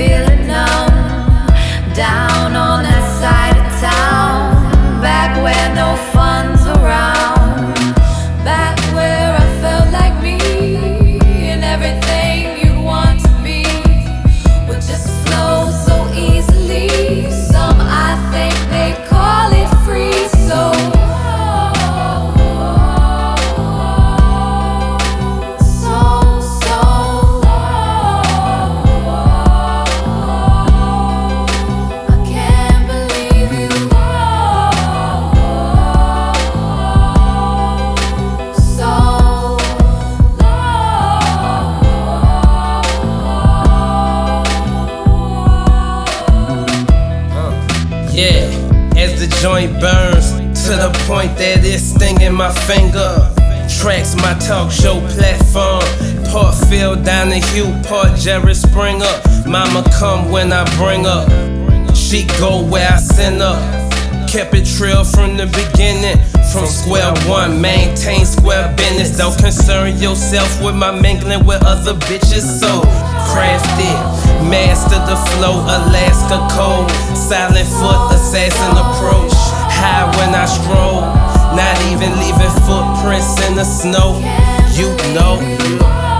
feeling numb, down on that side of town, back where no fun's around, back where I felt like me, and everything you'd want to be would just flow so easily. Some I think they call it free, so yeah, as the joint burns to the point that it's stinging my finger. Tracks my talk show platform. Part Phil Donahue, part Jerry Springer. Mama come when I bring her. She go where I send her. Kept it real from the beginning. From square one, maintain square business. Don't concern yourself with my mingling with other bitches. So crafted, master the flow, Alaska cold. Silent foot, assassin approach. High when I stroll, not even leaving footprints in the snow. You know.